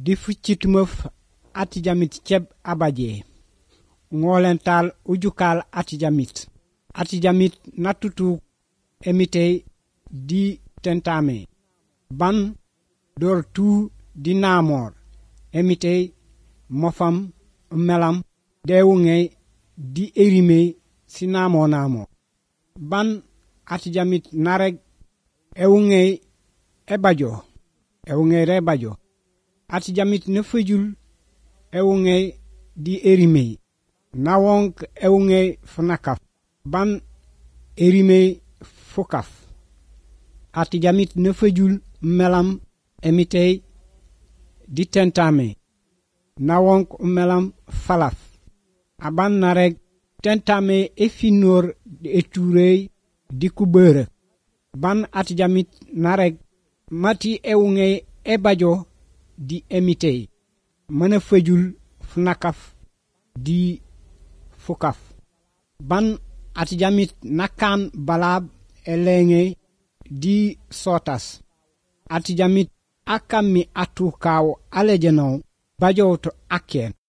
di fuccitumëf ati jamit ceb abaje ngolental ujukal ati jamit natutu emitei di tentame ban dor tu di namor emitei mofam melam dewungei di erime si namo ban ati jamit nareg ewungei rebajo ati jamit nefejul ewungei di erime nawonk ewungei funakaf ban erime fukaf ati jamit nefejul melam emitei di tentame nawonk melam falaf aban nareg tentame efinor eturei di kubere ban ati jamit nareg mati ewungei ebajo di emitei mana fejul funakaf di fukaf ban ati jamit nakan balab elenge di sotas ati jamit akami atu kaw alejenaw bajo to akken